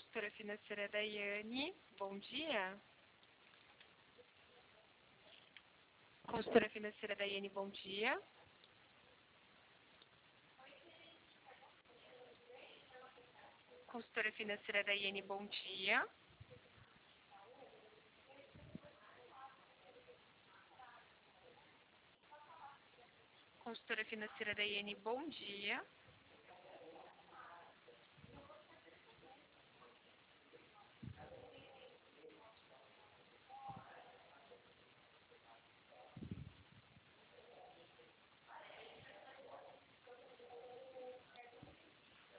Consultora financeira Daiane, bom dia. Consultora financeira Daiane, bom dia. Consultora financeira Daiane, bom dia. Consultora financeira Daiane, bom dia.